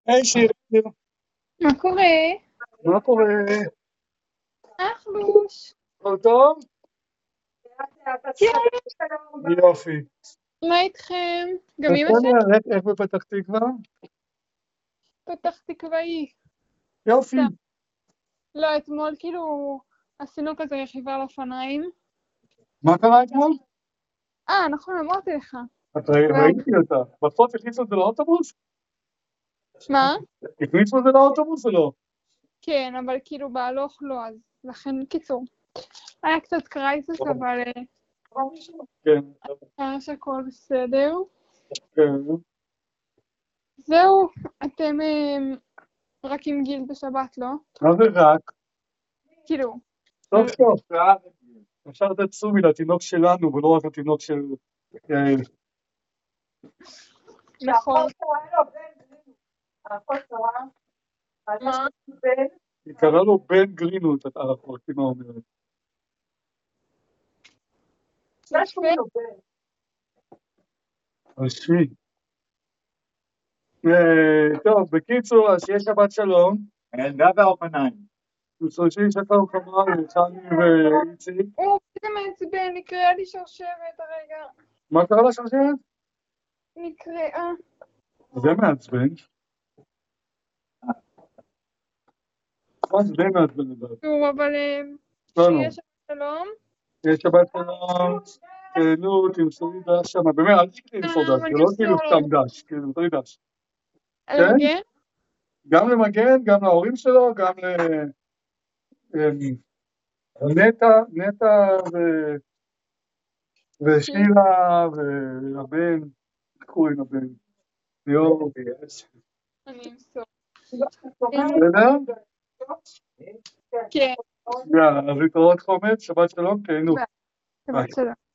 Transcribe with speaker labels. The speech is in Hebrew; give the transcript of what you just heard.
Speaker 1: היי שיר,
Speaker 2: מה קורה?
Speaker 1: מה קורה?
Speaker 2: אחלוש.
Speaker 1: הכל טוב?
Speaker 2: כן,
Speaker 1: יופי.
Speaker 2: מה איתכם? גם אמא שלי
Speaker 1: בסדר, איך בפתח תקווה?
Speaker 2: פתח תקוואי.
Speaker 1: יופי.
Speaker 2: סתם. לא, אתמול כאילו עשינו כזה רכיבה על אופניים.
Speaker 1: מה קרה אתמול?
Speaker 2: נכון, אמרתי לך.
Speaker 1: ראיתי אותה. בסוף הכניסו את זה לאוטובוס?
Speaker 2: מה?
Speaker 1: הכניסו את זה לאוטובוס או לא?
Speaker 2: כן, אבל כאילו בהלוך לא, אז לכן קיצור. היה קצת קרייסס, אבל
Speaker 1: כן,
Speaker 2: היה שהכל בסדר.
Speaker 1: כן.
Speaker 2: זהו, אתם רק עם גיל בשבת, לא?
Speaker 1: מה זה רק?
Speaker 2: כאילו,
Speaker 1: סוף סוף. אפשר לתת סומי לתינוק שלנו ולא רק לתינוק של יעל.
Speaker 2: נכון. מה?
Speaker 1: היא קראה לו בן גרינוט, האחות, אמא אומרת.
Speaker 2: יפה.
Speaker 1: רשמי. טוב, בקיצור, אז שיהיה שבת שלום.
Speaker 3: הילדה והאופניים.
Speaker 1: ושלושי שקר כמובן, חני ואיציק.
Speaker 2: זה מעצבן, נקראה לי שרשרת הרגע.
Speaker 1: מה קרה לשרשרת?
Speaker 2: נקראה.
Speaker 1: זה מעצבן. מה זה די מעצבן לדעת?
Speaker 2: טוב, אבל
Speaker 1: שלום.
Speaker 2: שיהיה שבת שלום.
Speaker 1: שיהיה שבת שלום. תהנו, תמסרי דש שמה. באמת, אל תקראי למסור דש, זה לא כאילו סתם דש, כאילו, תמסרי דש.
Speaker 2: למגן?
Speaker 1: גם למגן, גם להורים שלו, גם נטע ושירה והבן, איך קוראים לבן? ליאור.
Speaker 2: אני אמסור.
Speaker 1: בסדר?
Speaker 2: כן.
Speaker 1: יאללה, אז להתראות חומץ, שבת שלום, תהנו.
Speaker 2: שבת שלום.